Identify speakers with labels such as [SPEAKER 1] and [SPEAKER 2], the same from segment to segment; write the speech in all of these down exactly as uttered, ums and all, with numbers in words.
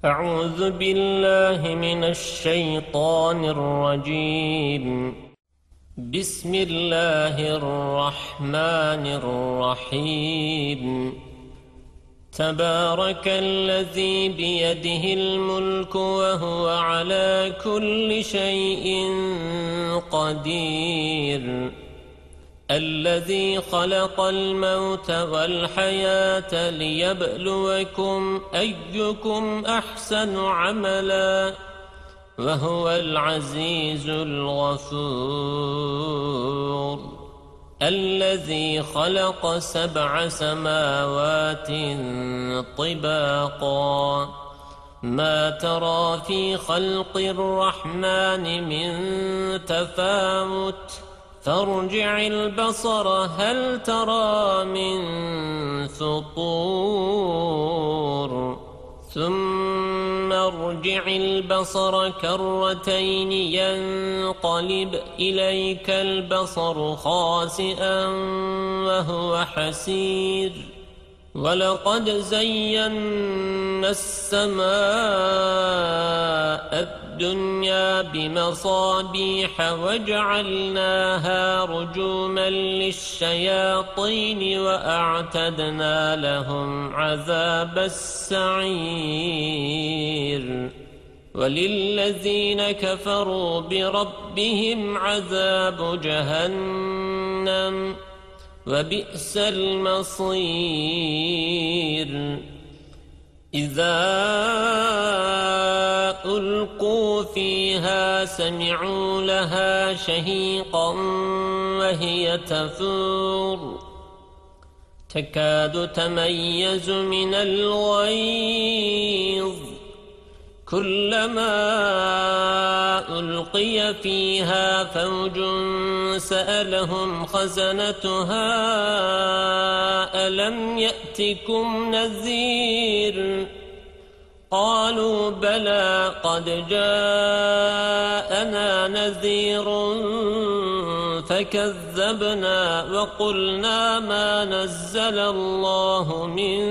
[SPEAKER 1] أعوذ بالله من الشيطان الرجيم. بسم الله الرحمن الرحيم. تبارك الذي بيده الملك وهو على كل شيء قدير. الذي خلق الموت والحياة ليبلوكم أيكم أحسن عملا وهو العزيز الغفور. الذي خلق سبع سماوات طباقا ما ترى في خلق الرحمن من تفاوت فارجع البصر هل ترى من فطور ثم ارجع البصر كرتين ينقلب إليك البصر خاسئا وهو حسير. ولقد زينا السماء الدنيا بمصابيح وجعلناها رجوما للشياطين وأعتدنا لهم عذاب السعير. وللذين كفروا بربهم عذاب جهنم وبئس المصير. إذا ألقوا فيها سمعوا لها شهيقا وهي تفور تكاد تميز من الغيظ كلما ألقي فيها فوج سألهم خزنتها ألم يأتكم نذير قالوا بلى قد جاءنا نذير فكذبنا وقلنا ما نزل الله من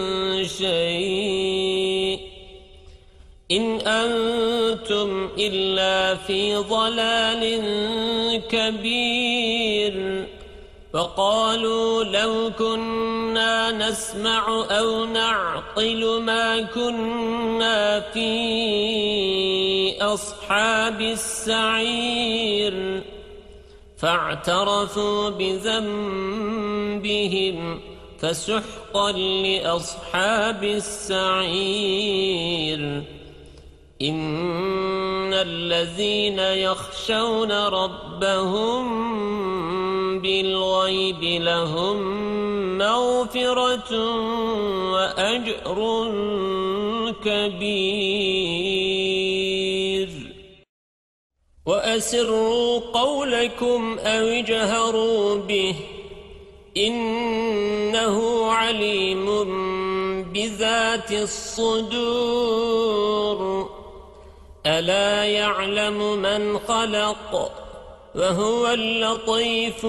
[SPEAKER 1] شيء إن أنتم إلا في ضلال كبير. وقالوا لو كنا نسمع أو نعقل ما كنا في أصحاب السعير فاعترفوا بذنبهم فسحقا لأصحاب السعير. إن الذين يخشون ربهم بالغيب لهم مغفرة وأجر كبير. وأسروا قولكم أو اجهروا به إنه عليم بذات الصدور. ألا يعلم من خلق وهو اللطيف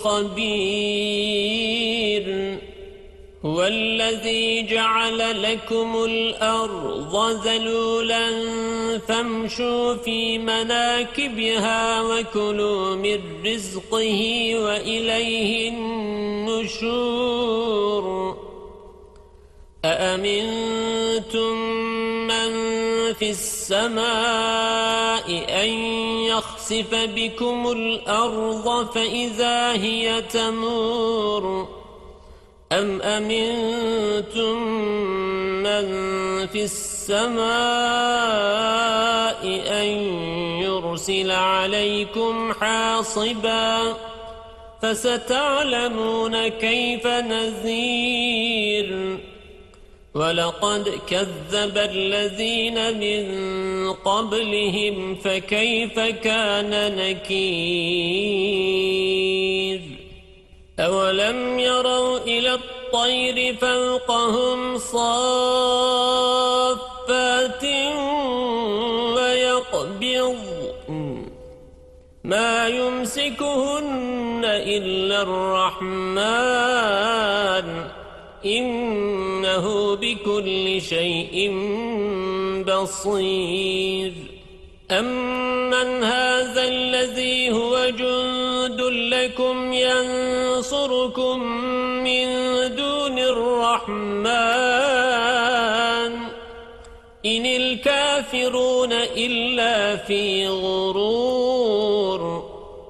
[SPEAKER 1] الخبير. هو الذي جعل لكم الأرض ذلولا فامشوا في مناكبها وكلوا من رزقه وإليه النشور. أأمنتم من في السماء أن يخسف بكم الأرض فإذا هي تمور أم أمنتم من في السماء أن يرسل عليكم حاصبا فستعلمون كيف نذير. ولقد كذب الذين من قبلهم فكيف كان نكير. أولم يروا إلى الطير فوقهم صافات ويقبض ما يمسكهن إلا الرحمن إنه بكل شيء بصير أمن هذا الذي هو جند لكم ينصركم من دون الرحمن إن الكافرون إلا في غرور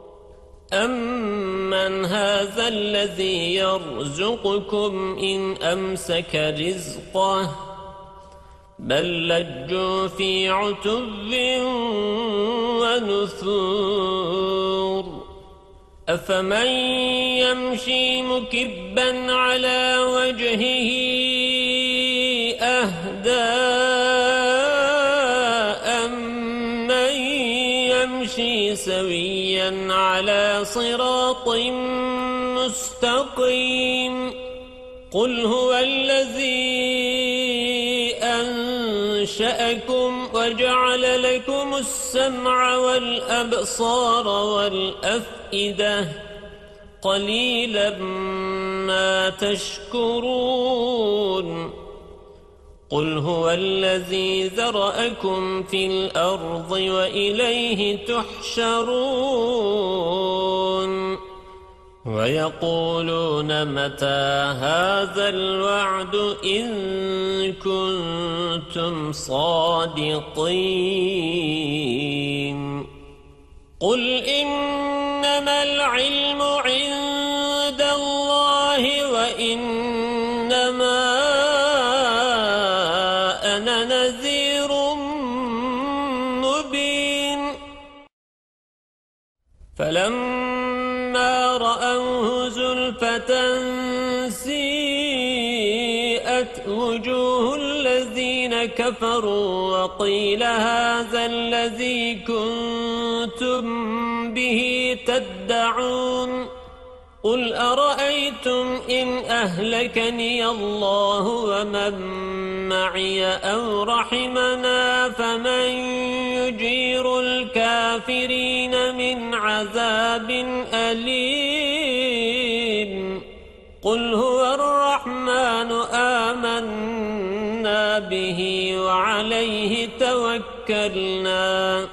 [SPEAKER 1] أمن هذا الذي يرزقكم إن أمسك رزقه بل لجوا في عتب ونثور أفمن يمشي مكبا على وجهه أهدى أمن يمشي سويا على صراط مستقيم قل هو الذي أنشأكم وجعل لكم السمع والأبصار والأفئدة قليلا ما تشكرون قل هو الذي ذرأكم في الأرض وإليه تحشرون ويقولون متى هذا الوعد إن كنتم صادقين قل إنما العلم عند الله وإنما أنا نذير مبين فلما رأوه زلفة سيئت وجوه الذين كفروا وقيل هذا الذي كنتم به تدعون قل أرأيتم إن أهلكني الله ومن معي أو رحمنا فمن يجير الكافرين من عذاب أليم قل هو الرحمن آمنا به وعليه توكلنا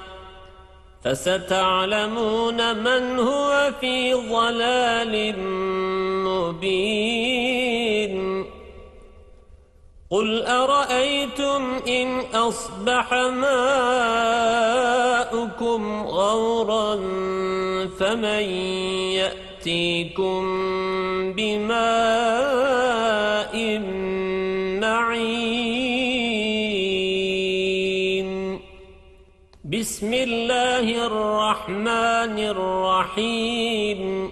[SPEAKER 1] فستعلمون من هو في ضلال مبين قل أرأيتم إن أصبح ماؤكم غورا فمن يأتيكم بماء معين بسم الله الرحمن الرحيم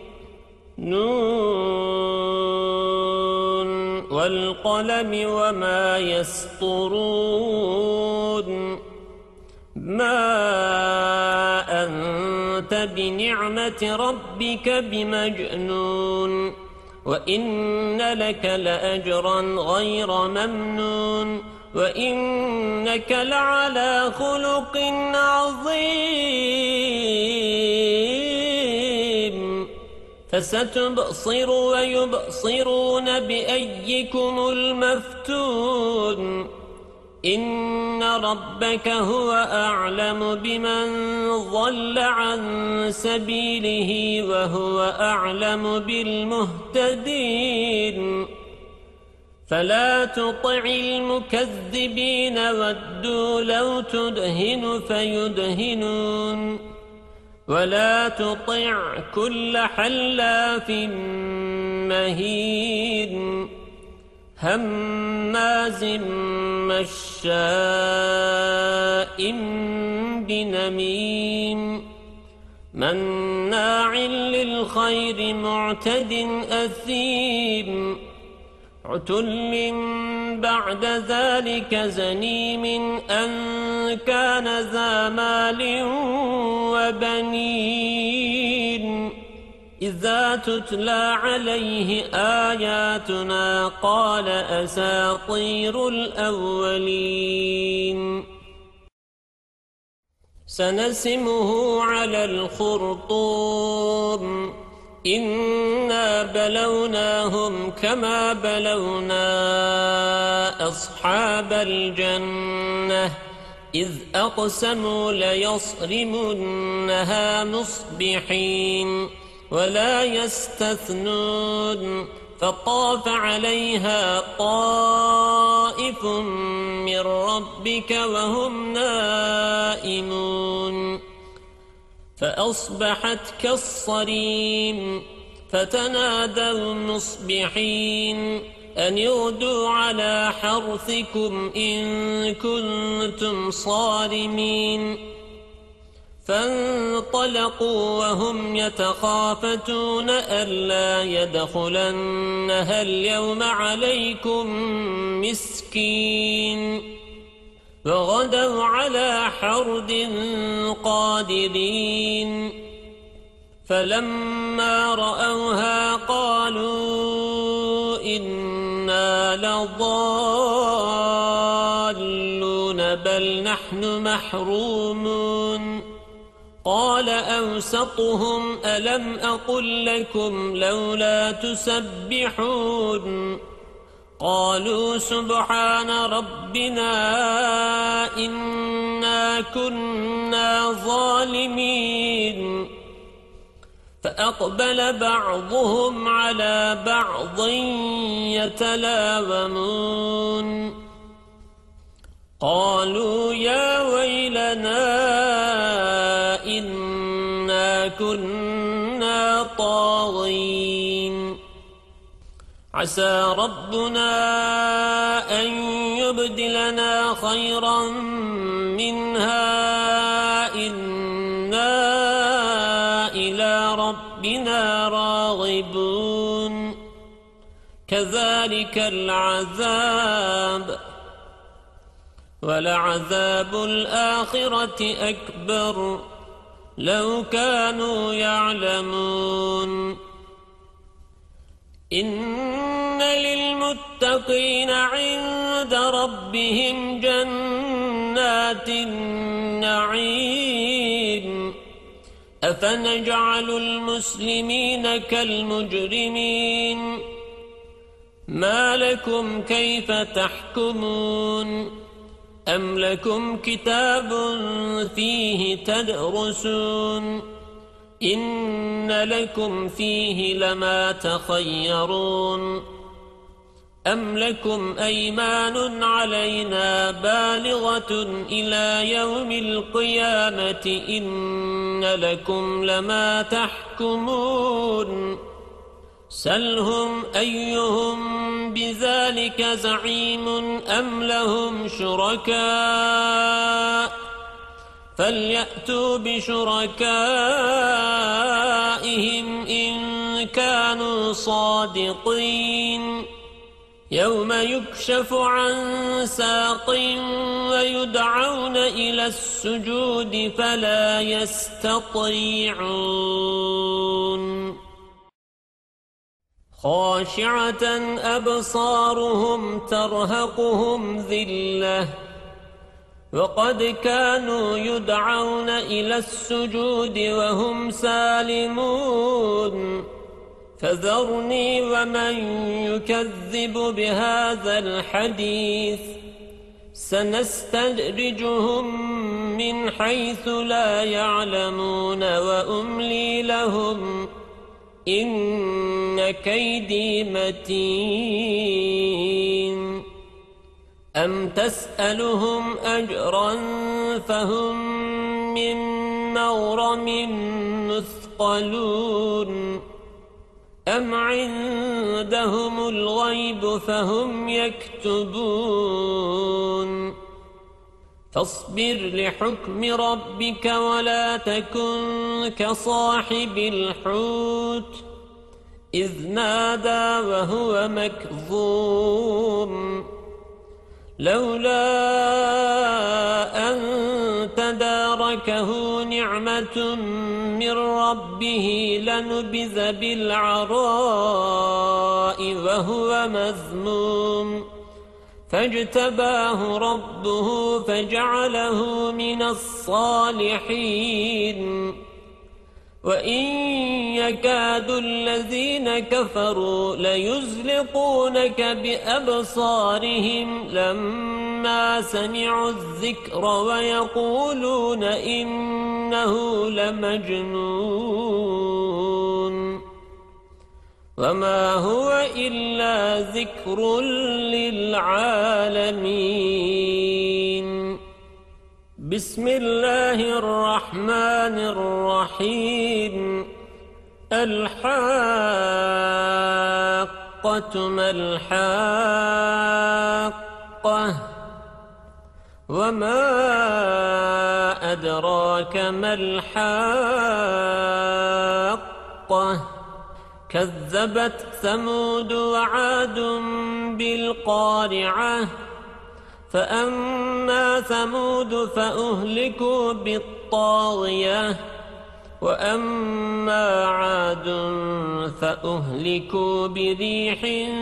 [SPEAKER 1] نون والقلم وما يسطرون ما أنت بنعمة ربك بمجنون وإن لك لأجرا غير ممنون وإنك لعلى خلق عظيم فستبصر ويبصرون بأيكم المفتون إن ربك هو أعلم بمن ضل عن سبيله وهو أعلم بالمهتدين فلا تطع المكذبين ودوا لو تدهن فيدهنون ولا تطع كل حلاف مهين هماز مشاء بنميم مناع للخير معتد أثيم عتل بعد ذلك زنيم أن كان ذا مال وبنين إذا تتلى عليه آياتنا قال أساطير الأولين سنسمه على الخرطوم إنا بلوناهم كما بلونا أصحاب الجنة إذ أقسموا ليصرمنها مصبحين ولا يستثنون فطاف عليها طائف من ربك وهم نائمون فأصبحت كالصريم فتنادوا مصبحين أن اغدوا على حرثكم إن كنتم صارمين فانطلقوا وهم يتخافتون ألا يدخلنها اليوم عليكم مسكين وغدوا على حرد قادرين فلما رأوها قالوا إنا لضالون بل نحن محرومون قال أوسطهم ألم أقل لكم لولا تسبحون قالوا سبحان ربنا إنا كنا ظالمين فأقبل بعضهم على بعض يتلاومون قالوا يا ويلنا إنا كنا طاغين عسى ربنا أن يبدلنا خيرا منها إنا إلى ربنا راغبون كذلك العذاب ولعذاب الآخرة أكبر لو كانوا يعلمون إن للمتقين عند ربهم جنات النعيم أفنجعل المسلمين كالمجرمين ما لكم كيف تحكمون أم لكم كتاب فيه تدرسون إن لكم فيه لما تخيرون أم لكم أيمان علينا بالغة إلى يوم القيامة إن لكم لما تحكمون سلهم أيهم بذلك زعيم أم لهم شركاء فليأتوا بشركائهم إن كانوا صادقين يوم يكشف عن ساق ويدعون إلى السجود فلا يستطيعون خاشعة أبصارهم ترهقهم ذلة وقد كانوا يدعون إلى السجود وهم سالمون فذرني ومن يكذب بهذا الحديث سنستدرجهم من حيث لا يعلمون وأملي لهم إن كيدي متين أم تسألهم أجرا فهم من مغرم مثقلون أم عندهم الغيب فهم يكتبون فاصبر لحكم ربك ولا تكن كصاحب الحوت إذ نادى وهو مكظوم لولا أن تداركه نعمة من ربه لنبذ بالعراء وهو مذموم فاجتباه ربه فجعله من الصالحين وَإِنْ يَكَادُ الَّذِينَ كَفَرُوا لَيُزْلِقُونَكَ بِأَبْصَارِهِمْ لَمَّا سَمِعُوا الذِّكْرَ وَيَقُولُونَ إِنَّهُ لَمَجْنُونٌ وَمَا هُوَ إِلَّا ذِكْرٌ لِلْعَالَمِينَ بسم الله الرحمن الرحيم الحاقة ما الحاقة وما أدراك ما الحاقة كذبت ثمود وعاد بالقارعة فأما ثمود فأهلكوا بالطاغية وأما عاد فأهلكوا بريح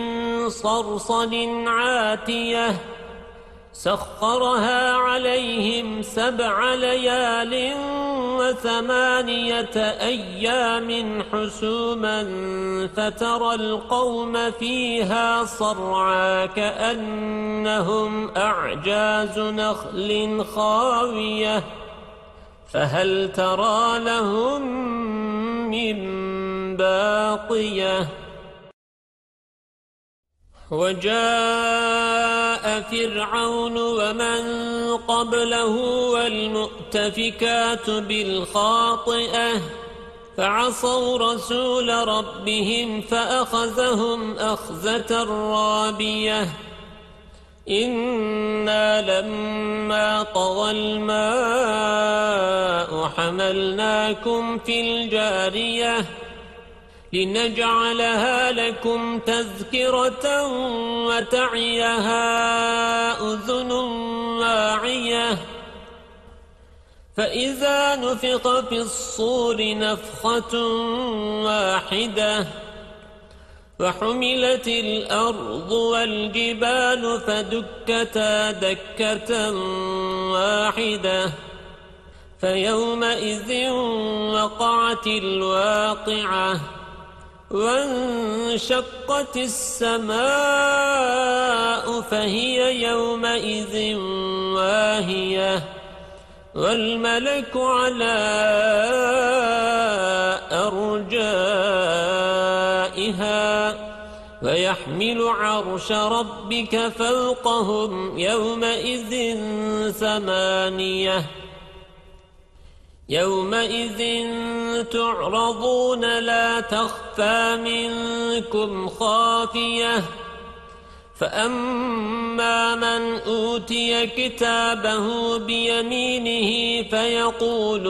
[SPEAKER 1] صرصر عاتية سخرها عليهم سبع ليال وثمانية أيام حسوما فترى القوم فيها صرعا كأنهم أعجاز نخل خاوية فهل ترى لهم من باقية وجاء فرعون ومن قبله والمؤتفكات بالخاطئة فعصوا رسول ربهم فأخذهم أخذة رابية إنا لما طغى الماء حملناكم في الجارية لنجعلها لكم تذكرة وتعيها أذن واعية فإذا نفخ في الصور نفخة واحدة وحملت الأرض والجبال فدكتا دكة واحدة فيومئذ وقعت الواقعة وانشقت السماء فهي يومئذ واهية والملك على أرجائها ويحمل عرش ربك فوقهم يومئذ ثمانية يومئذ تعرضون لا تخفى منكم خافية فأما من أوتي كتابه بيمينه فيقول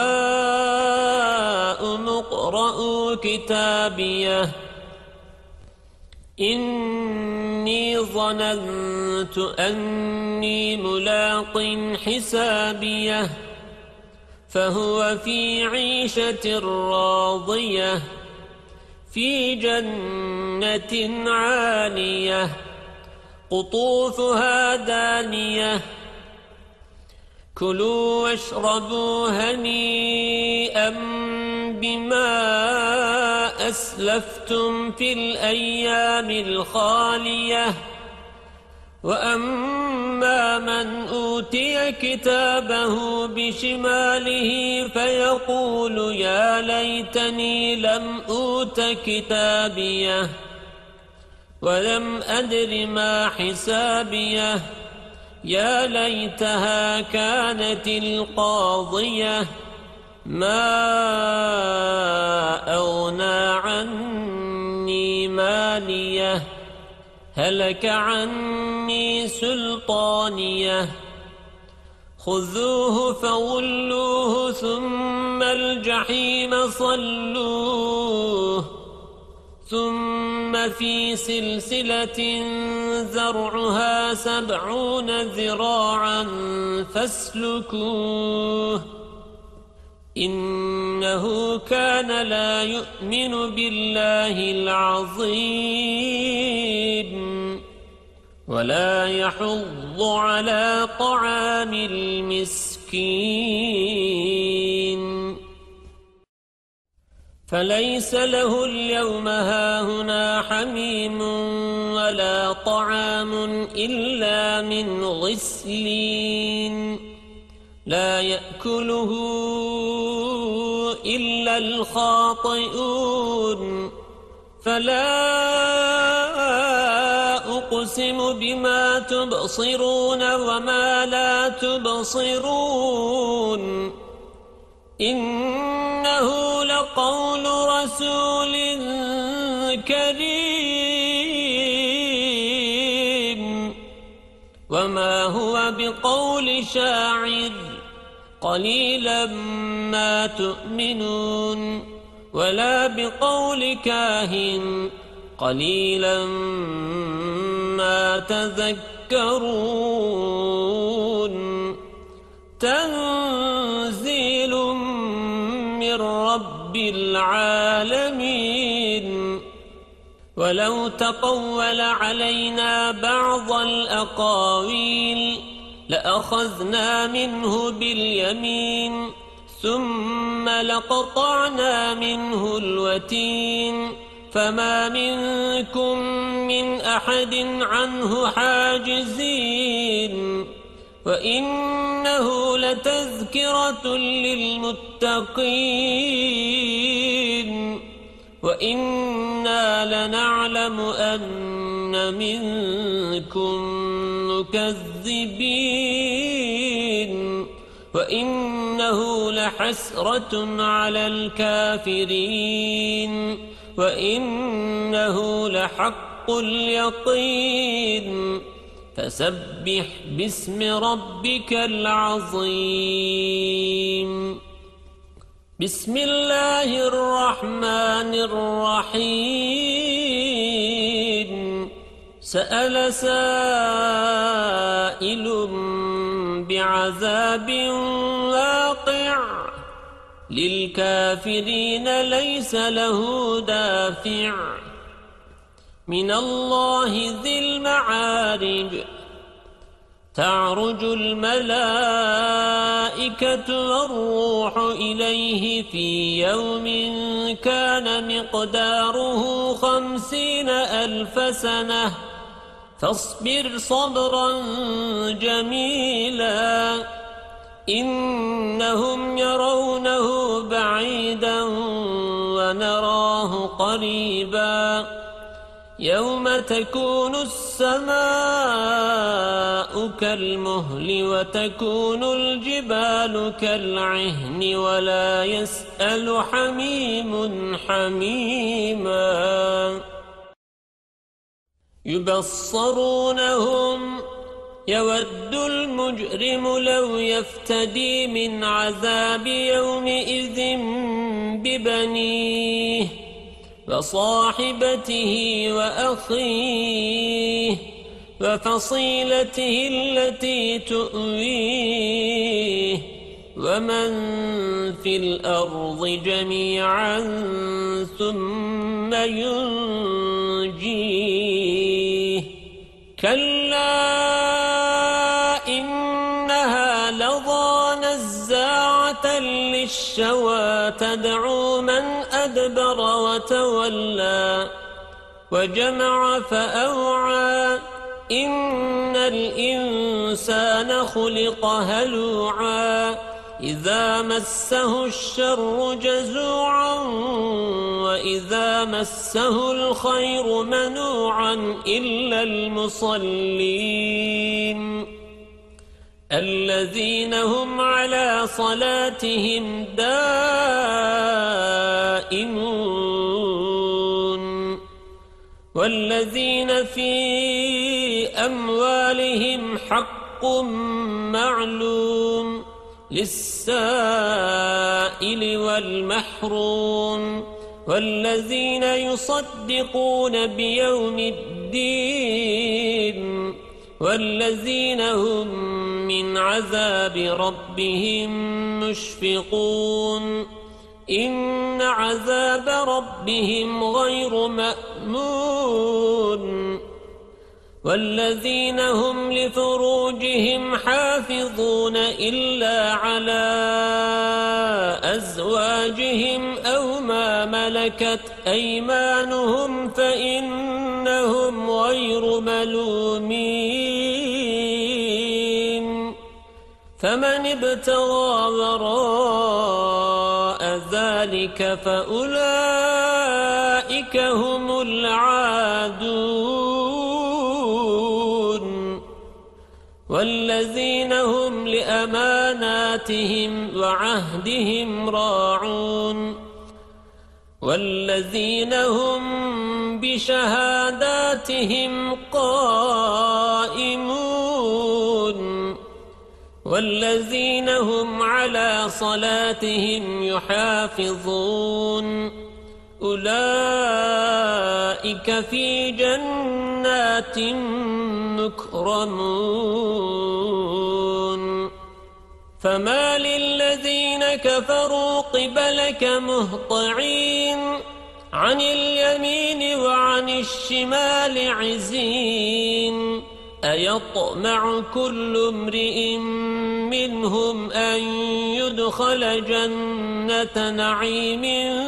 [SPEAKER 1] هاؤم اقرءوا كتابيه إني ظننت أني ملاق حسابيه فهو في عيشة راضية في جنة عالية قطوفها دانية كلوا واشربوا هنيئا بما أسلفتم في الأيام الخالية وأما من أوتي كتابه بشماله فيقول يا ليتني لم أوت كتابيه ولم أدر ما حسابيه يا ليتها كانت القاضية ما أغنى عني ماليه هلك عني سلطانيه خذوه فغلوه ثم الجحيم صلوه ثم في سلسلة زرعها سبعون ذراعا فاسلكوه إنه كان لا يؤمن بالله العظيم ولا يحض على طعام المسكين فليس له اليوم هاهنا حميم ولا طعام إلا من غسلين لا يأكله إلا الخاطئون فلا أقسم بما تبصرون وما لا تبصرون إنه لقول رسول كريم وما هو بقول شاعر قليلا ما تؤمنون ولا بقول كاهن قليلا ما تذكرون تنزيل من رب العالمين ولو تقول علينا بعض الأقاويل لأخذنا منه باليمين ثم لقطعنا منه الوتين فما منكم من أحد عنه حاجزين وإنه لتذكرة للمتقين وإنا لنعلم أن منكم مكذبين وإنه لحسرة على الكافرين وإنه لحق اليقين فسبح باسم ربك العظيم بسم الله الرحمن الرحيم سأل سائل بعذاب واقع للكافرين ليس له دافع من الله ذي المعارج تعرج الملائكة والروح إليه في يوم كان مقداره خمسين ألف سنة فاصبر صبرا جميلا إنهم يرونه بعيدا ونراه قريبا يوم تكون السماء كالمهل وتكون الجبال كالعهن ولا يسأل حميم حميما يبصرونهم يود المجرم لو يفتدي من عذاب يومئذ ببنيه وصاحبته وأخيه وفصيلته التي تؤويه ومن في الأرض جميعا ثم ينجيه كلا إنها لظى نزاعة للشوى تدعو من أدبر وتولى وجمع فأوعى إن الإنسان خلق هلوعا إذا مسه الشر جزوعا وإذا مسه الخير منوعا إلا المصلين الذين هم على صلاتهم دائمون والذين في أموالهم حق معلوم للسائل والمحروم والذين يصدقون بيوم الدين والذين هم من عذاب ربهم مشفقون إن عذاب ربهم غير مأمون والذين هم لفروجهم حافظون إلا على أزواجهم أو ما ملكت ملكت أيمانهم فإنهم غير ملومين فمن ابتغى وراء ذلك فأولئك هم العادون والذين هم لأماناتهم وعهدهم راعون والذين هم بشهاداتهم قائمون والذين هم على صلاتهم يحافظون أولئك في جنات مكرمون فما للذين كفروا قبلك مهطعين عن اليمين وعن الشمال عزين أيطمع كل امرئ منهم أن يدخل جنة نعيم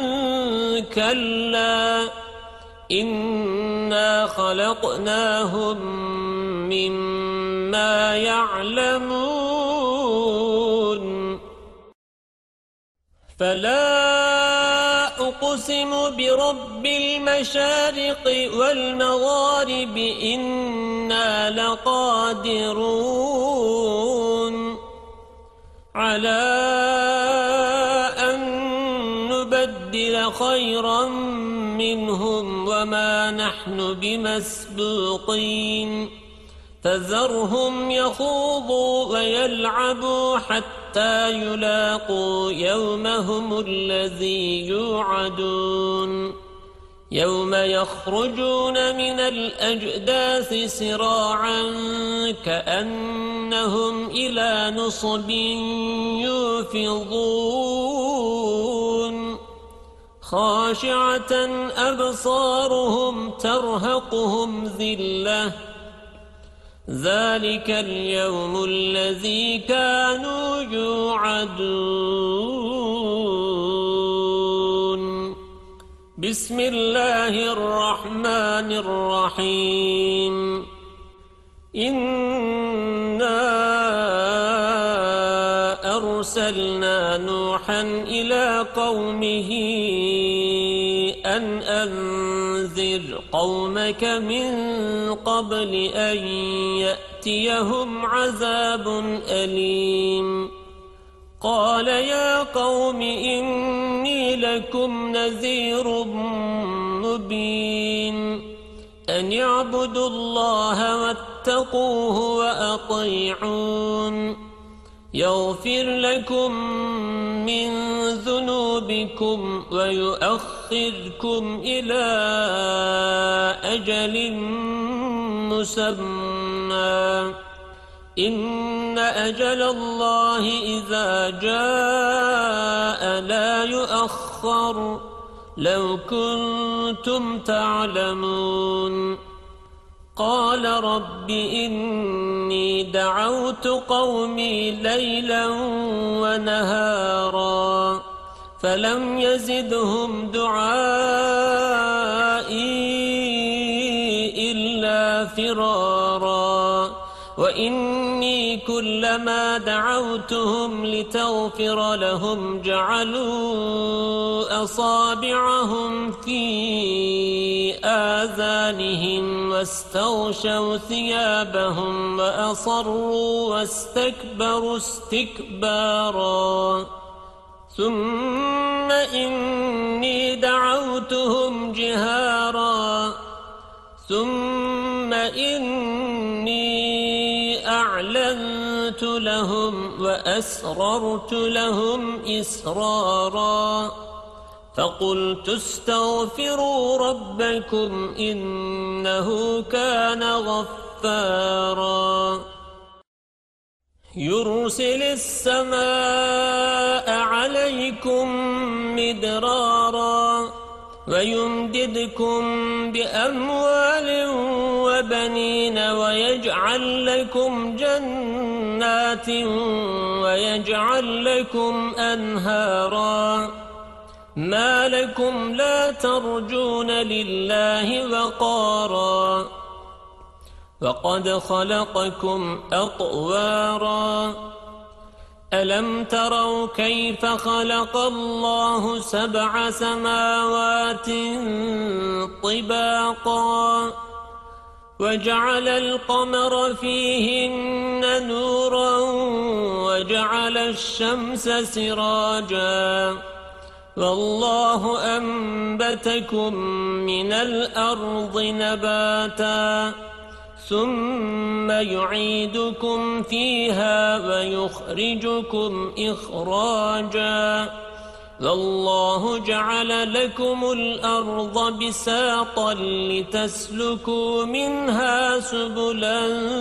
[SPEAKER 1] كلا إنا خلقناهم مما يعلمون فلا أقسم برب المشارق والمغارب إنا لقادرون على أن نبدل خيرا منهم وما نحن بمسبوقين فذرهم يخوضوا ويلعبوا حتى يلاقوا يومهم الذي يوعدون يوم يخرجون من الأجداث سراعا كأنهم إلى نصب يوفضون خاشعة أبصارهم ترهقهم ذلة ذلك اليوم الذي كانوا يوعدون بسم الله الرحمن الرحيم إنا أرسلنا نوحا إلى قومه أن أنذر قومك من قبل أن يأتيهم عذاب أليم قال يا قوم إني لكم نذير مبين أن اعبدوا الله واتقوه وأطيعون يغفر لكم من ذنوبكم ويؤخركم إلى أجل مسمى إن أجل الله إذا جاء لا يؤخر لو كنتم تعلمون قال رب إني دعوت قومي ليلا ونهارا فلم يزدهم دعائي إلا فرارا وإني كلما دعوتهم لتغفر لهم جعلوا أصابعهم في آذانهم واستغشوا ثيابهم وأصروا واستكبروا استكبارا ثم إني دعوتهم جهارا ثم إني أعلنت لهم وأسررت لهم إسرارا فقلت استغفروا ربكم إنه كان غفارا يرسل السماء عليكم مدرارا ويمددكم بأموال وبنين ويجعل لكم جنات ويجعل لكم أنهارا ما لكم لا ترجون لله وقارا وقد خلقكم أطوارا ألم تروا كيف خلق الله سبع سماوات طباقا وجعل القمر فيهن نورا وجعل الشمس سراجا والله أنبتكم من الأرض نباتا ثم يعيدكم فيها ويخرجكم إخراجا والله جعل لكم الأرض بساطا لتسلكوا منها سبلا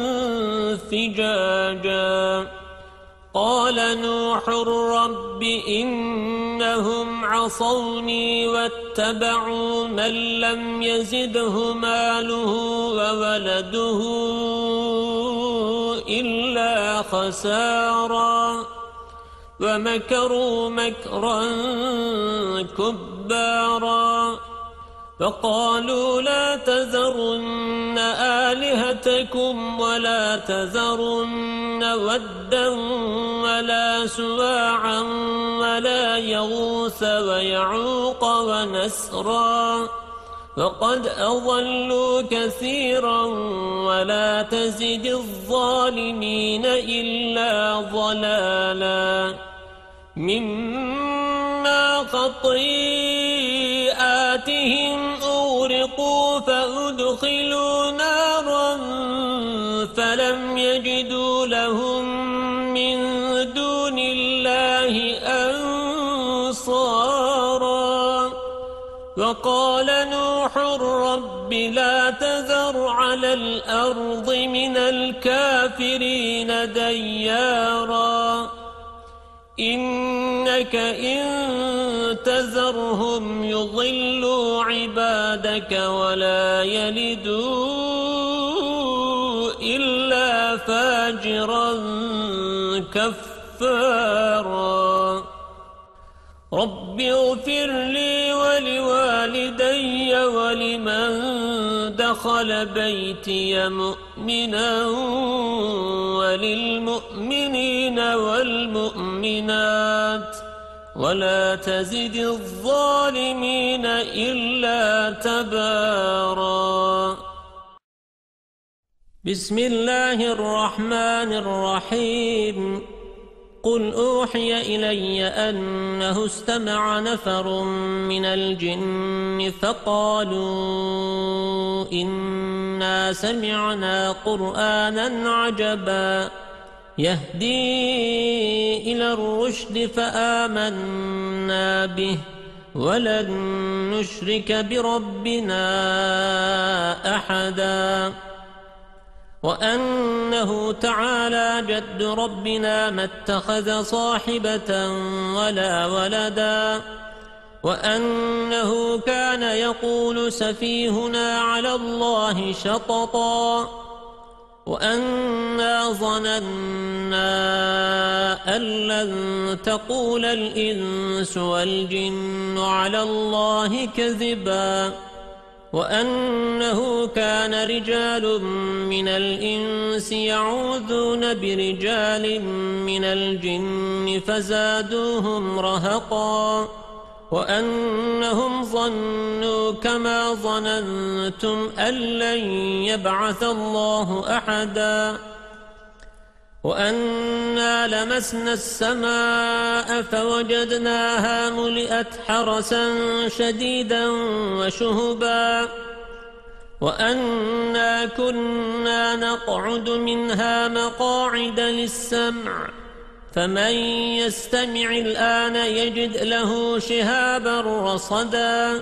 [SPEAKER 1] فجاجا قال نوح رب إنهم عصوني واتبعوا من لم يزده ماله وولده إلا خسارا ومكروا مكرا كبارا فقالوا لا تذرن آلهتكم ولا تذرن ودا ولا سواعا ولا يغوث ويعوق ونسرا وقد أضلوا كثيرا ولا تزد الظالمين إلا ضلالا مما خطيئاتهم أغرقوا فأدخلوا نارا فلم يجدوا لهم من دون الله أنصارا وقال نوح رب لا تذر على الأرض من الكافرين ديارا إنك إن تذرهم يضلوا عبادك ولا يلدوا إلا فاجرا كفارا رب اغفر لي ولوالدي ولمن دخل بيتي مؤمنا وللمؤمنين والمؤمنات ولا تزد الظالمين إلا تبارا بسم الله الرحمن الرحيم قل أوحي إلي أنه استمع نفر من الجن فقالوا إنا سمعنا قرآنا عجبا يهدي إلى الرشد فآمنا به ولن نشرك بربنا أحدا وأنه تعالى جد ربنا ما اتخذ صاحبة ولا ولدا وأنه كان يقول سفيهنا على الله شططا وأنا ظننا أن لن تقول الإنس والجن على الله كذبا وأنه كان رجال من الإنس يعوذون برجال من الجن فزادوهم رهقا وأنهم ظنوا كما ظننتم أن لن يبعث الله أحدا وأنا لمسنا السماء فوجدناها ملئت حرسا شديدا وشهبا وأنا كنا نقعد منها مقاعد للسمع فمن يستمع الآن يجد له شهابا رصدا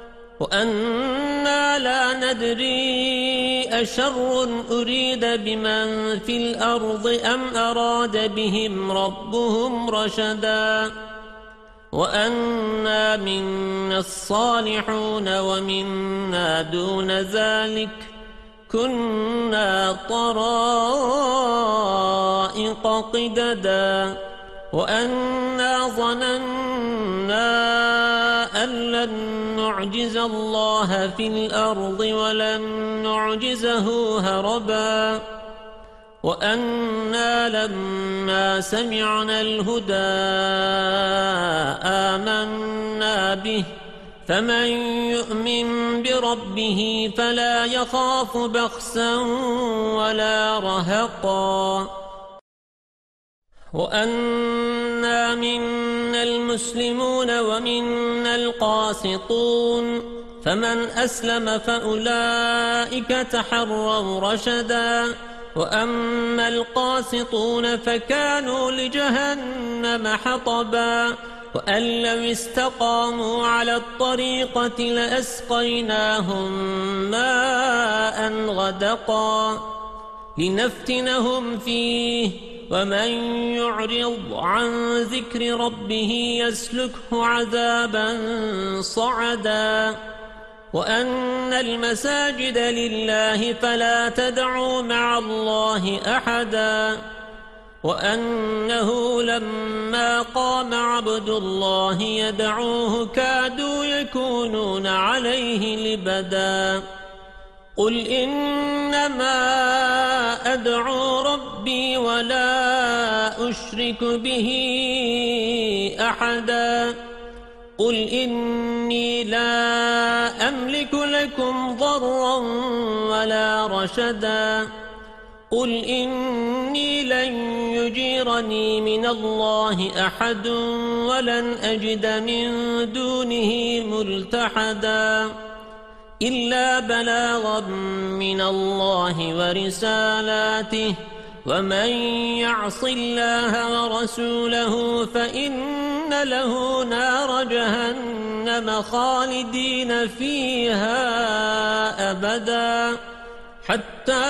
[SPEAKER 1] وأنا لا ندري أشر أريد بمن في الأرض أم أراد بهم ربهم رشدا وأنا منا الصالحون ومنا دون ذلك كنا طرائق قددا وأنا ظننا أن لن نعجز الله في الأرض ولن نعجزه هربا وأنا لما سمعنا الهدى آمنا به فمن يؤمن بربه فلا يخاف بخسا ولا رهقا وأنا منا المسلمون ومنا القاسطون فمن أسلم فأولئك تحروا رشدا وأما القاسطون فكانوا لجهنم حطبا وأن لو استقاموا على الطريقة لأسقيناهم ماء غدقا لنفتنهم فيه ومن يعرض عن ذكر ربه يسلكه عذابا صعدا وأن المساجد لله فلا تدعوا مع الله أحدا وأنه لما قام عبد الله يدعوه كادوا يكونون عليه لبدا قل إنما أدعو ربي ولا أشرك به أحدا قل إني لا أملك لكم ضرا ولا رشدا قل إني لن يجيرني من الله أحد ولن أجد من دونه ملتحدا إلا بلاغا من الله ورسالاته ومن يعص الله ورسوله فإن له نار جهنم خالدين فيها أبدا حتى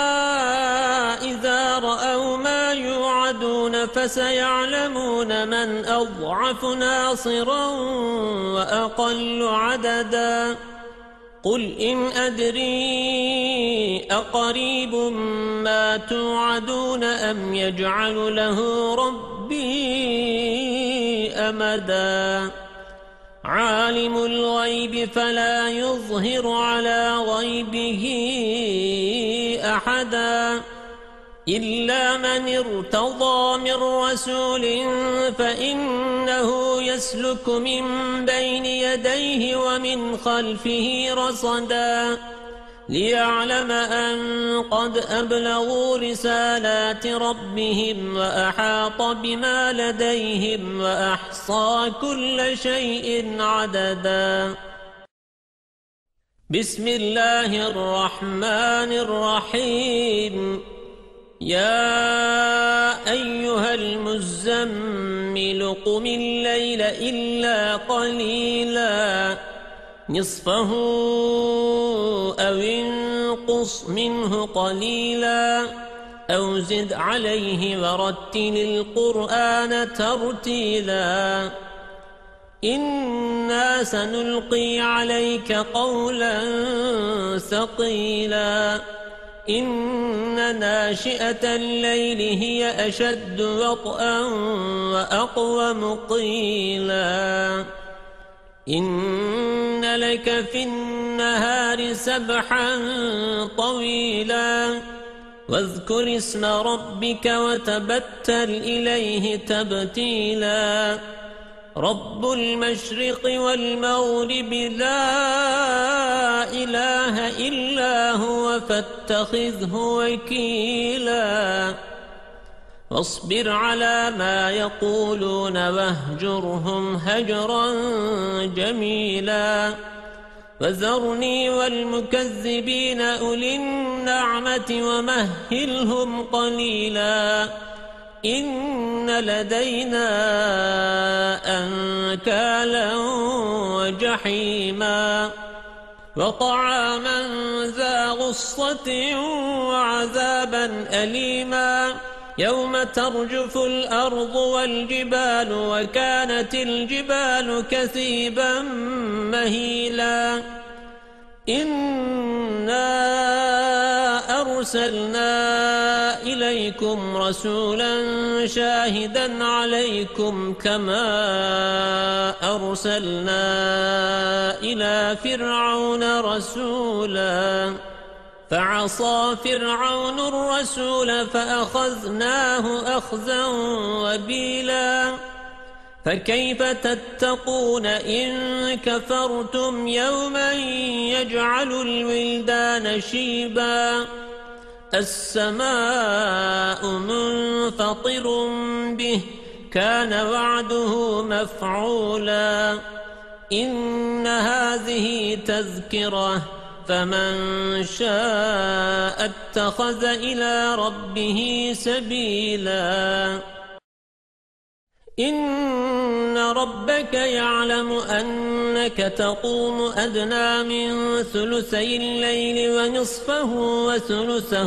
[SPEAKER 1] إذا رأوا ما يوعدون فسيعلمون من أضعف ناصرا وأقل عددا قل إن أدري أقريب ما توعدون أم يجعل له ربي أمدا عالم الغيب فلا يظهر على غيبه أحدا إلا من ارتضى من رسول فإنه يسلك من بين يديه ومن خلفه رصدا ليعلم أن قد أبلغوا رسالات ربهم وأحاط بما لديهم وأحصى كل شيء عددا بسم الله الرحمن الرحيم يا أيها المزمل قم الليل إلا قليلا نصفه أو انقص منه قليلا أو زد عليه ورتل القرآن ترتيلا إنا سنلقي عليك قولا ثقيلا إن ناشئة الليل هي أشد وطئا وأقوم قيلا إن لك في النهار سبحا طويلا واذكر اسم ربك وتبتل إليه تبتيلا رب المشرق والمغرب لا إله إلا هو فاتخذه وكيلا واصبر على ما يقولون واهجرهم هجرا جميلا وذرني والمكذبين أولي النعمة ومهلهم قليلا إن لدينا أنكالا وجحيما وطعاما ذا غصة وعذابا أليما يوم ترجف الأرض والجبال وكانت الجبال كثيبا مهيلا إنا أرسلنا إليكم رسولا شاهدا عليكم كما أرسلنا إلى فرعون رسولا فعصى فرعون الرسول فأخذناه أخذا وبيلا فكيف تتقون إن كفرتم يوما يجعل الولدان شيبا السماء منفطر به كان وعده مفعولا إن هذه تذكرة فمن شاء اتخذ إلى ربه سبيلا إن ربك يعلم أنك تقوم أدنى من ثلثي الليل ونصفه وثلثه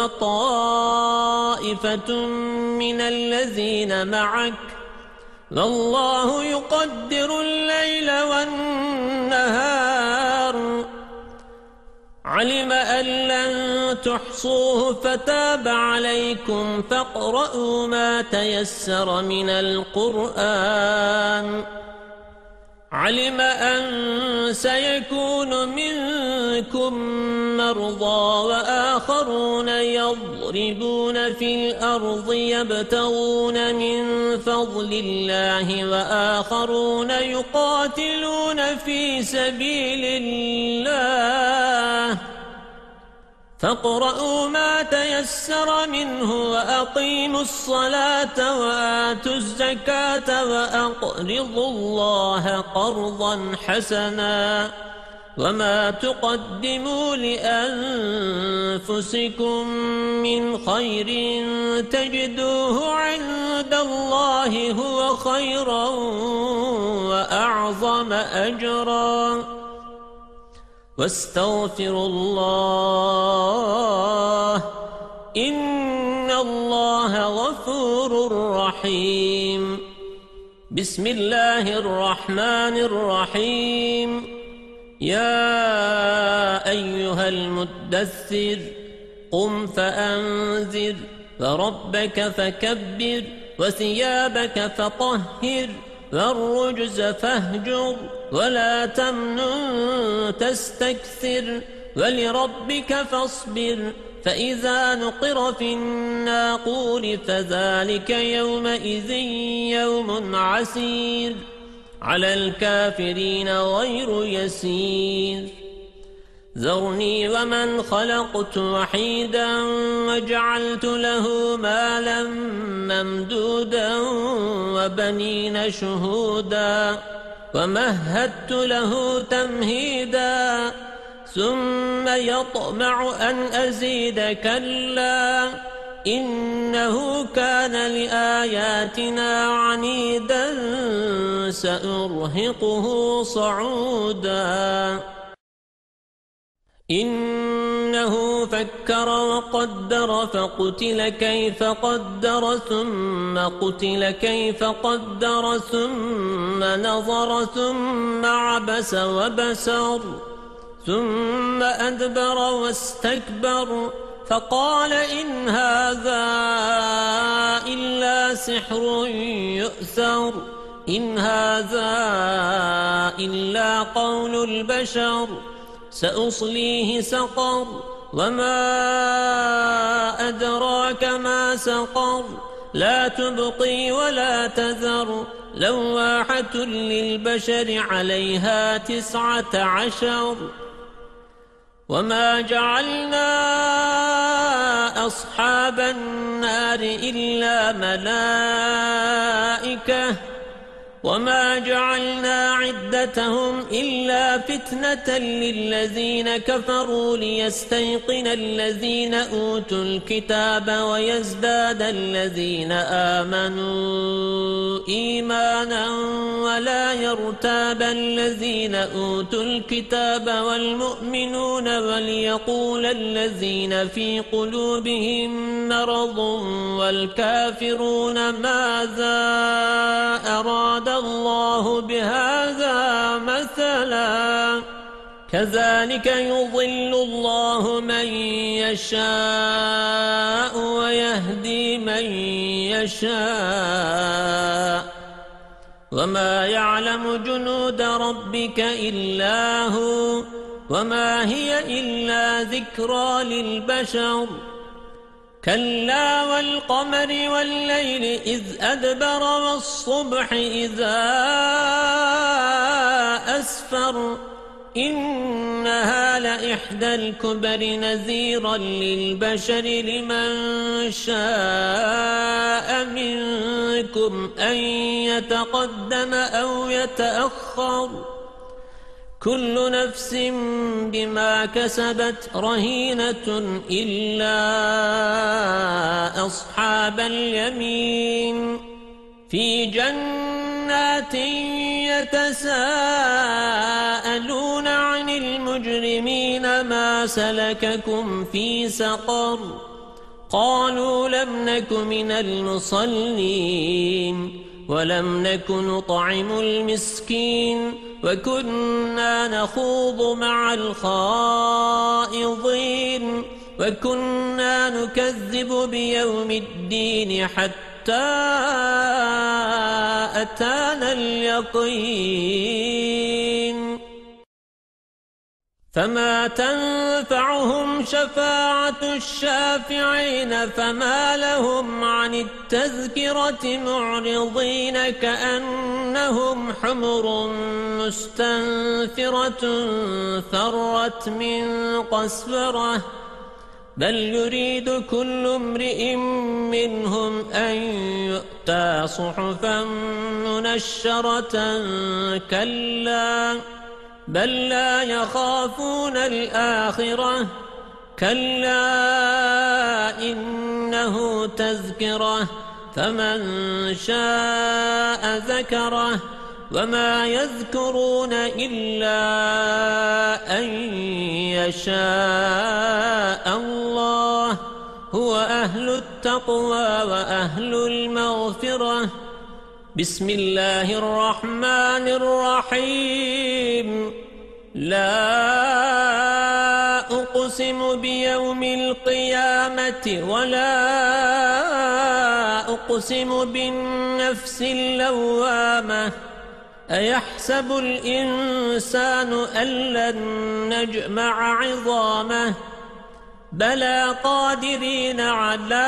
[SPEAKER 1] وطائفة من الذين معك والله يقدر الليل والنهار علم أن لن تحصوه فتاب عليكم فاقرؤوا ما تيسر من القرآن علم أن سيكون منكم مرضى وآخرون يضربون في الأرض يبتغون من فضل الله وآخرون يقاتلون في سبيل الله فاقرؤوا ما تيسر منه وأقيموا الصلاة وآتوا الزكاة وأقرضوا الله قرضا حسنا وما تقدموا لأنفسكم من خير تجدوه عند الله هو خيرا وأعظم أجرا واستغفروا الله إن الله غفور رحيم بسم الله الرحمن الرحيم يا أيها المدثر قم فأنذر وربك فكبر وثيابك فطهر والرجز فاهجر ولا تمنن تستكثر ولربك فاصبر فإذا نقر في الناقور فذلك يومئذ يوم عسير على الكافرين غير يسير ذرني ومن خلقت وحيدا وجعلت له مالا ممدودا وبنين شهودا ومهدت له تمهيدا ثم يطمع أن أزيد كلا إنه كان لآياتنا عنيدا سأرهقه صعودا إنه فكر وقدر فقتل كيف قدر ثم قتل كيف قدر ثم نظر ثم عبس وبسر ثم أدبر واستكبر فقال إن هذا إلا سحر يؤثر إن هذا إلا قول البشر سأصليه سقر وما أدراك ما سقر لا تبقي ولا تذر لواحة للبشر عليها تسعة عشر وما جعلنا أصحاب النار إلا ملائكة وما جعلنا عدتهم إلا فتنة للذين كفروا ليستيقن الذين أوتوا الكتاب ويزداد الذين آمنوا إيمانا ولا يرتاب الذين أوتوا الكتاب والمؤمنون وليقول الذين في قلوبهم مرض والكافرون ماذا أراد الله بهذا مثلا كذلك يضل الله من يشاء ويهدي من يشاء وما يعلم جنود ربك إلا هو وما هي إلا ذكرى للبشر كلا والقمر والليل إذ أدبر والصبح إذا أسفر إنها لإحدى الكبر نذيرا للبشر لمن شاء منكم أن يتقدم أو يتأخر كل نفس بما كسبت رهينة إلا أصحاب اليمين في جنات يتساءلون عن المجرمين ما سلككم في سقر قالوا لم نك من المصلين ولم نك نطعم المسكين وكنا نخوض مع الخائضين وكنا نكذب بيوم الدين حتى أتانا اليقين فما تنفعهم شفاعة الشافعين فما لهم عن التذكرة معرضين كأنهم حمر مستنفرة فرت من قسورة بل يريد كل امرئ منهم أن يؤتى صحفا منشرة كلا بل لا يخافون الآخرة كلا إنه تذكرة فمن شاء ذكره وما يذكرون إلا أن يشاء الله هو أهل التقوى وأهل المغفرة بسم الله الرحمن الرحيم لا أقسم بيوم القيامة ولا أقسم بالنفس اللوامة أيحسب الإنسان أن لن نجمع عظامه بلى قادرين على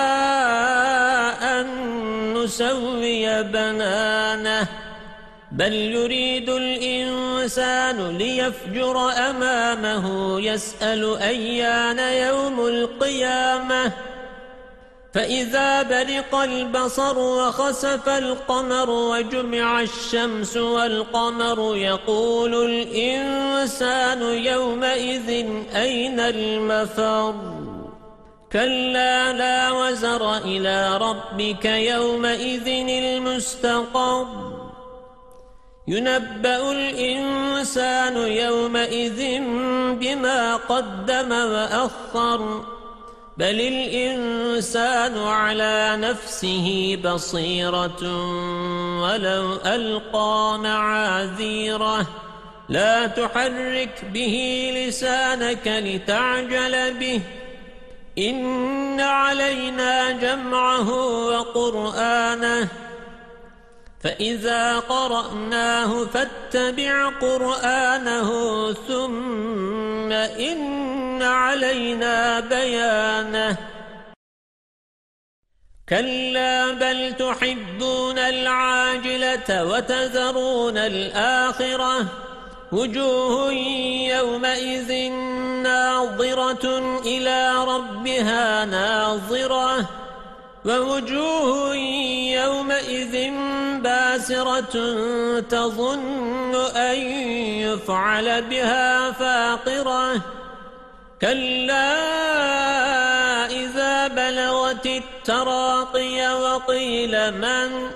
[SPEAKER 1] أن نسوي بنانه بل يريد الإنسان ليفجر أمامه يسأل أيان يوم القيامة فإذا برق البصر وخسف القمر وجمع الشمس والقمر يقول الإنسان يومئذ أين المفر كلا لا وزر إلى ربك يومئذ المستقر ينبأ الإنسان يومئذ بما قدم وأخر بل الإنسان على نفسه بصيرة ولو ألقى معاذيره لا تحرك به لسانك لتعجل به إن علينا جمعه وقرآنه فإذا قرأناه فاتبع قرآنه ثم إن علينا بيانه كلا بل تحبون العاجلة وتذرون الآخرة وجوه يومئذ ناظرة إلى ربها ناظرة ووجوه يومئذ باسرة تظن أن يفعل بها فاقرة كلا إذا بلغت التراقي وقيل من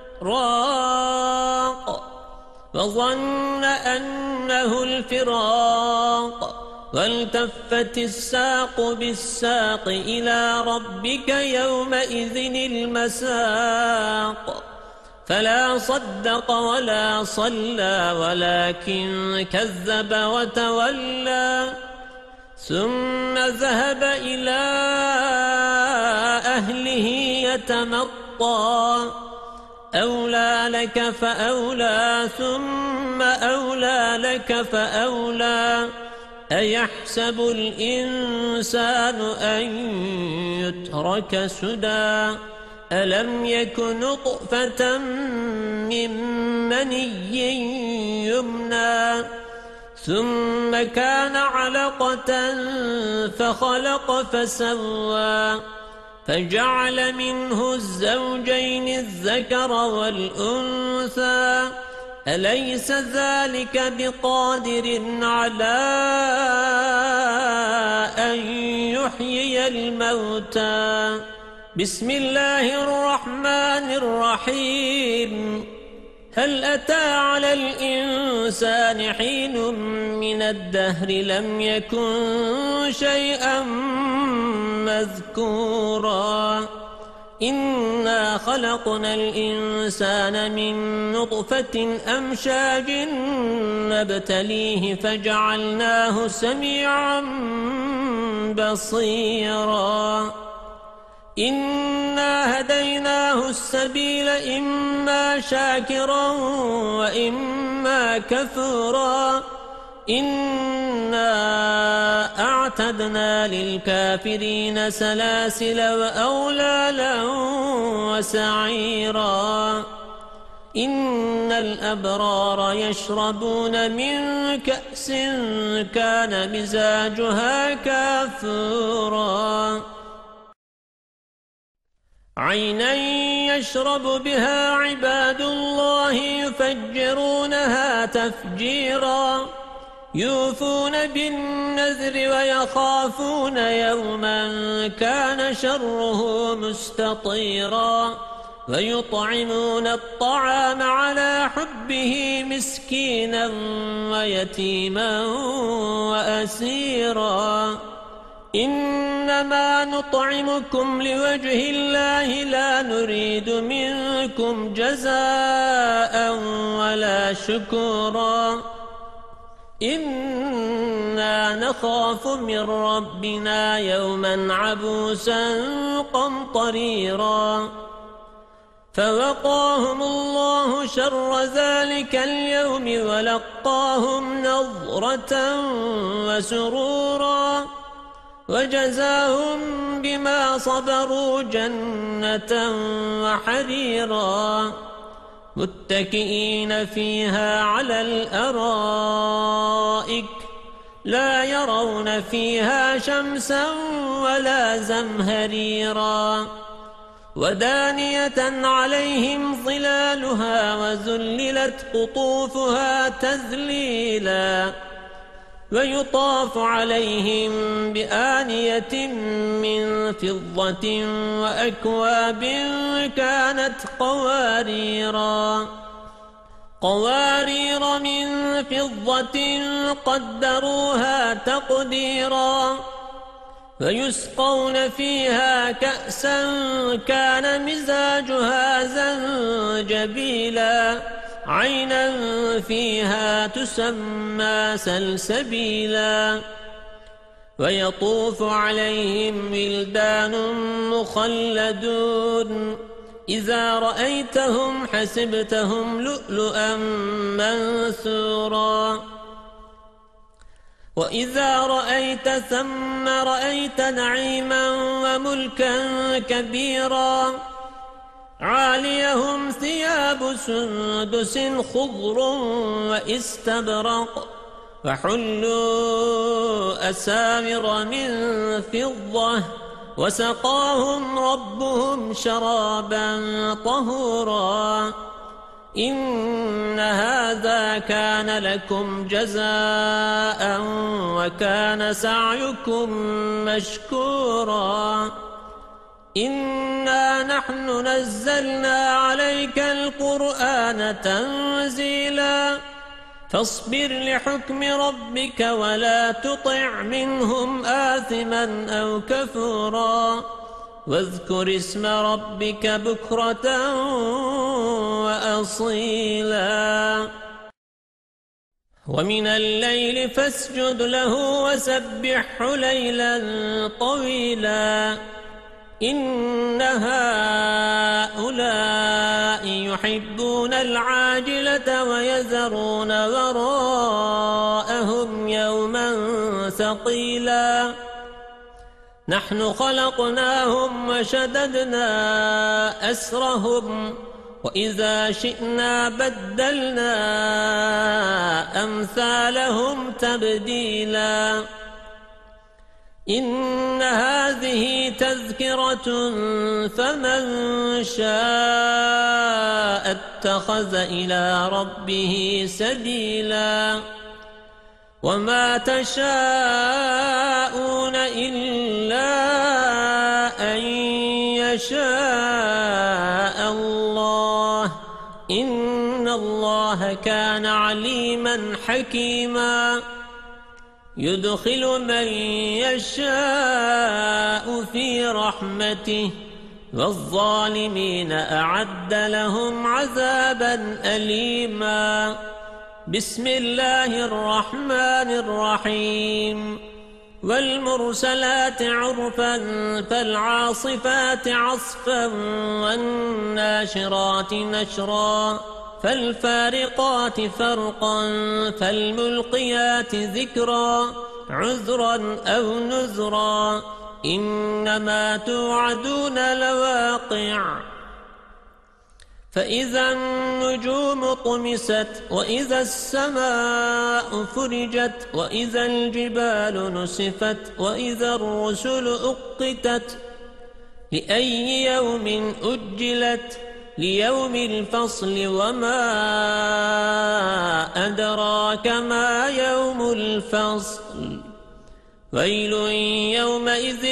[SPEAKER 1] راق وظن أنه الفراق والتفت الساق بالساق إلى ربك يومئذ المساق فلا صدق ولا صلى ولكن كذب وتولى ثم ذهب إلى أهله يتمطى أولى لك فأولى ثم أولى لك فأولى أيحسب الإنسان أن يترك سدى ألم يك نطفة من مني يمنى ثم كان علقة فخلق فسوى فجعل منه الزوجين الذكر والأنثى أليس ذلك بقادر على أن يحيي الموتى بسم الله الرحمن الرحيم هل أتى على الإنسان حين من الدهر لم يكن شيئا مذكورا إنا خلقنا الإنسان من نطفة أمشاج نبتليه فجعلناه سميعا بصيرا إنا هديناه السبيل إما شاكرا وإما كفورا إنا أعتدنا للكافرين سلاسل وأغلالا وسعيرا إن الأبرار يشربون من كأس كان مزاجها كافورا عينا يشرب بها عباد الله يفجرونها تفجيرا يوفون بالنذر ويخافون يوما كان شره مستطيرا ويطعمون الطعام على حبه مسكينا ويتيما وأسيرا إنما نطعمكم لوجه الله لا نريد منكم جزاء ولا شكورا إنا نخاف من ربنا يوما عبوسا قمطريرا فوقاهم الله شر ذلك اليوم ولقاهم نظرة وسرورا وجزاهم بما صبروا جنة وحريرا متكئين فيها على الأرائك لا يرون فيها شمسا ولا زمهريرا ودانية عليهم ظلالها وذللت قطوفها تذليلا ويطاف عليهم بآنية من فضة وأكواب كانت قواريرا قوارير من فضة قدروها تقديرا ويسقون فيها كأسا كان مزاجها زنجبيلا عينا فيها تسمى سلسبيلا ويطوف عليهم ولدان مخلدون إذا رأيتهم حسبتهم لؤلؤا منثورا وإذا رأيت ثم رأيت نعيما وملكا كبيرا عاليهم ثياب سندس خضر وإستبرق وحلوا أسامر من فضة وسقاهم ربهم شرابا طهورا إن هذا كان لكم جزاء وكان سعيكم مشكورا إنا نحن نزلنا عليك القرآن تنزيلا فاصبر لحكم ربك ولا تطع منهم آثما أو كفورا واذكر اسم ربك بكرة أصيلا ومن الليل فاسجد له وسبحه ليلا طويلا إن هؤلاء يحبون العاجلة ويذرون وراءهم يوما ثقيلا نحن خلقناهم وشددنا أسرهم وإذا شئنا بدلنا أمثالهم تبديلا إن هذه تذكرة فمن شاء اتخذ إلى ربه سبيلا وما تشاءون إلا أن يشاء الله إن الله كان عليما حكيما يدخل من يشاء في رحمته والظالمين أعد لهم عذابا أليما بسم الله الرحمن الرحيم والمرسلات عرفا فالعاصفات عصفا والناشرات نشرا فالفارقات فرقا فالملقيات ذكرا عذرا أو نذرا إنما توعدون لواقع فإذا النجوم طمست وإذا السماء فرجت وإذا الجبال نسفت وإذا الرسل أقتت لأي يوم أجلت ليوم الفصل وما أدراك ما يوم الفصل ويل يومئذ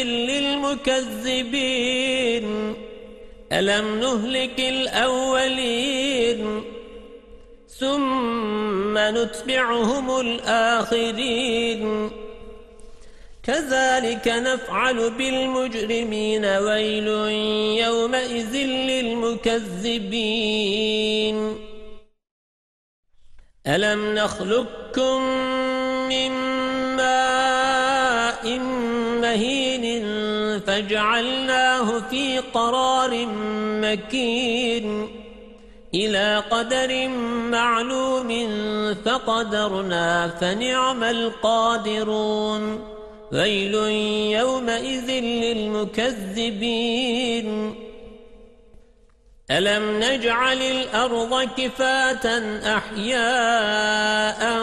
[SPEAKER 1] للمكذبين ألم نهلك الأولين ثم نتبعهم الآخرين كذلك نفعل بالمجرمين ويل يومئذ للمكذبين ألم نخلقكم من ماء مهين فجعلناه في قرار مكين إلى قدر معلوم فقدرنا فنعم القادرون ويل يومئذ للمكذبين ألم نجعل الأرض كفاة أحياء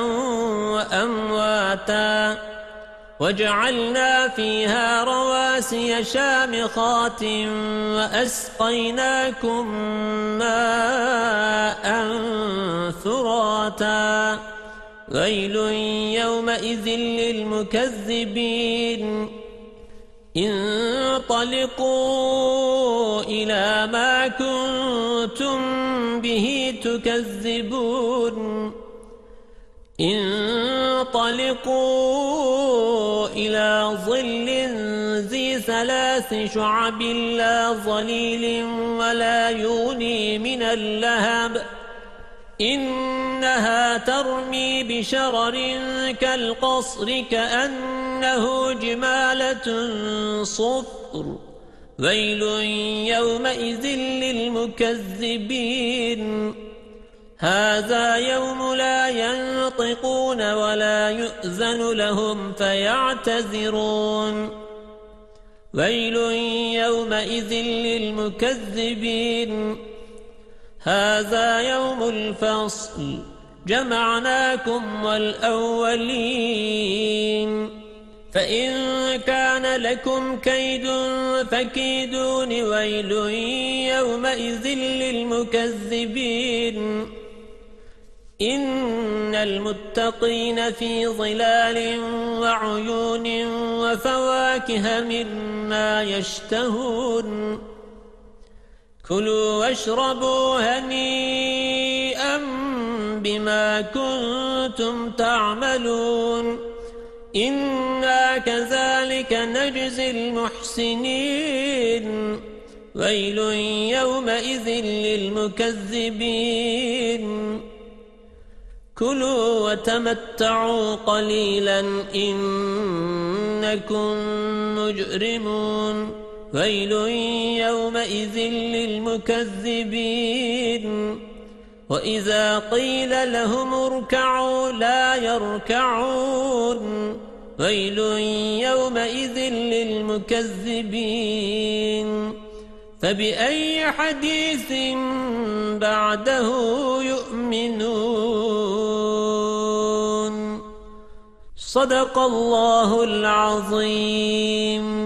[SPEAKER 1] وأمواتا وجعلنا فيها رواسي شامخات وأسقيناكم ماء ثراتا ويل يومئذ للمكذبين انطلقوا إلى ما كنتم به تكذبون انطلقوا إلى ظل ذي ثلاث شعب لا ظليل ولا يغني من اللهب إنها ترمي بشرر كالقصر كأنه جمالة صفر ويل يومئذ للمكذبين هذا يوم لا ينطقون ولا يؤذن لهم فيعتذرون ويل يومئذ للمكذبين هذا يوم الفصل جمعناكم والأولين فإن كان لكم كيد فكيدون ويل يومئذ للمكذبين إن المتقين في ظلال وعيون وفواكه مما يشتهون كلوا واشربوا هنيئا بما كنتم تعملون إنا كذلك نجزي المحسنين ويل يومئذ للمكذبين كلوا وتمتعوا قليلا إنكم مجرمون ويل يومئذ للمكذبين وإذا قيل لهم اركعوا لا يركعون ويل يومئذ للمكذبين فبأي حديث بعده يؤمنون صدق الله العظيم.